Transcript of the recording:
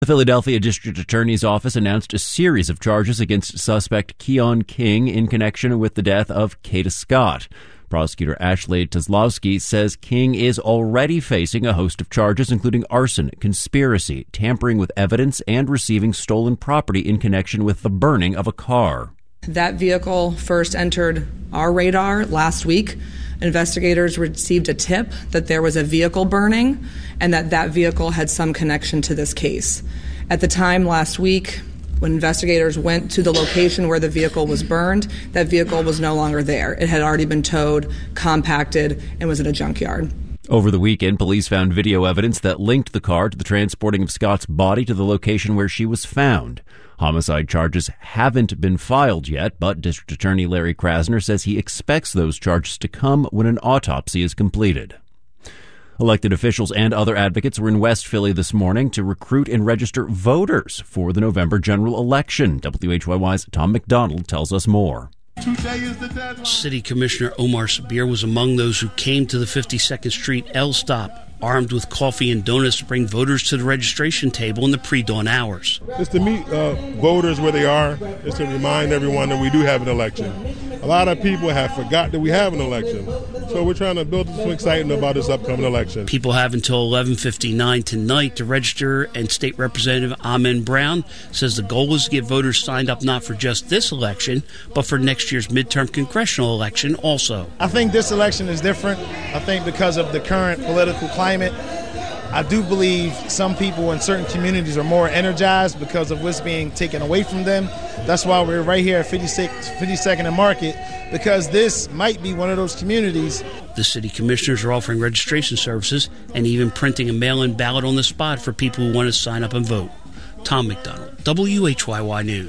The Philadelphia District Attorney's Office announced a series of charges against suspect Keon King in connection with the death of Kata Scott. Prosecutor Ashley Kozlowski says King is already facing a host of charges, including arson, conspiracy, tampering with evidence, and receiving stolen property in connection with the burning of a car. That vehicle first entered our radar last week. Investigators received a tip that there was a vehicle burning and that vehicle had some connection to this case. At the time last week, when investigators went to the location where the vehicle was burned, that vehicle was no longer there. It had already been towed, compacted, and was in a junkyard. Over the weekend, police found video evidence that linked the car to the transporting of Scott's body to the location where she was found. Homicide charges haven't been filed yet, but District Attorney Larry Krasner says he expects those charges to come when an autopsy is completed. Elected officials and other advocates were in West Philly this morning to recruit and register voters for the November general election. WHYY's Tom McDonald tells us more. City Commissioner Omar Sabir was among those who came to the 52nd Street L Stop, armed with coffee and donuts to bring voters to the registration table in the pre-dawn hours. It's to meet voters where they are. It's to remind everyone that we do have an election. A lot of people have forgot that we have an election. So we're trying to build some excitement about this upcoming election. People have until 11:59 tonight to register, and State Representative Amen Brown says the goal is to get voters signed up not for just this election, but for next year's midterm congressional election also. I think this election is different. I think because of the current political climate, I do believe some people in certain communities are more energized because of what's being taken away from them. That's why we're right here at 52nd and Market, because this might be one of those communities. The city commissioners are offering registration services and even printing a mail-in ballot on the spot for people who want to sign up and vote. Tom McDonald, WHYY News.